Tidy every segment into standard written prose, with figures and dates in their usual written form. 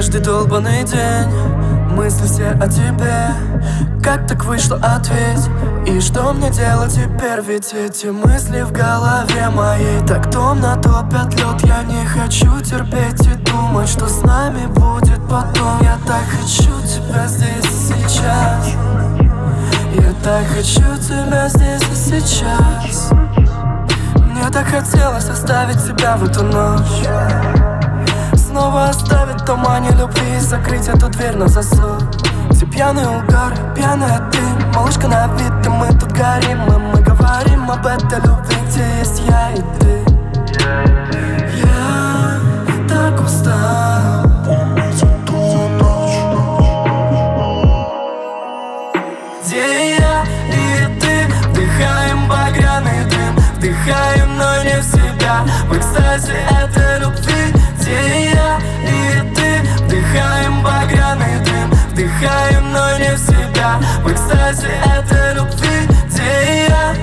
Каждый долбаный день мысли все о тебе. Как так вышло, ответь. И что мне делать теперь? Ведь эти мысли в голове моей так томно топят лед. Я не хочу терпеть и думать, что с нами будет потом. Я так хочу тебя здесь и сейчас. Я так хочу тебя здесь и сейчас. Мне так хотелось оставить тебя в эту ночь, снова оставить в тумане любви и закрыть эту дверь на засов. Где пьяный угар, пьяная ты, малышка на вид, и мы тут горим. Мы говорим об этой любви, где есть я и ты. Я так устал помнить эту ночь, где я и ты вдыхаем багряный дым, вдыхаем, но не в себя. В экстазе этой любви, где я и ты вдыхаем багряный дым, вдыхаем, но не в себя. В экстазе этой любви, где я.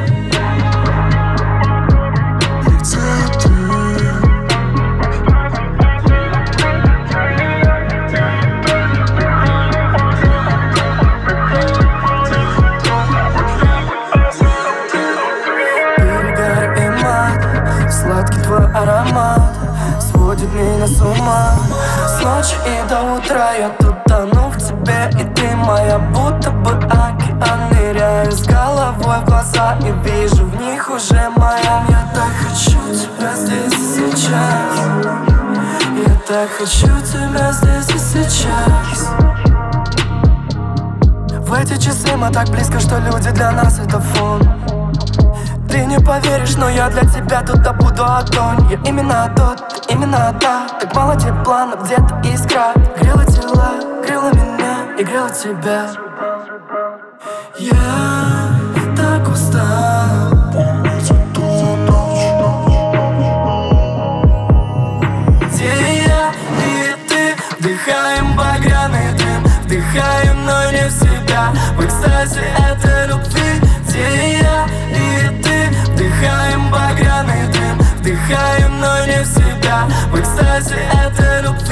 Сладкий твой аромат сводит меня с ума. С ночи и до утра я тут тону в тебе, и ты моя, будто бы океан. Ныряю с головой в глаза и вижу в них уже моя. Я так хочу тебя здесь и сейчас. Я так хочу тебя здесь и сейчас. В эти часы мы так близко, что люди для нас это фон. Ты не поверишь, но я для тебя тут добуду огонь. Я именно тот, ты именно та. Так мало тепла, но где-то искра грела тела, грела меня и грела тебя. Я так устал помнить эту ночь, где я и ты вдыхаем багряный дым, вдыхаем, но не в себя. В экстазе этой любви, где я и ты вдыхаем багряный дым, вдыхаем, но не в себя. В экстазе этой любви.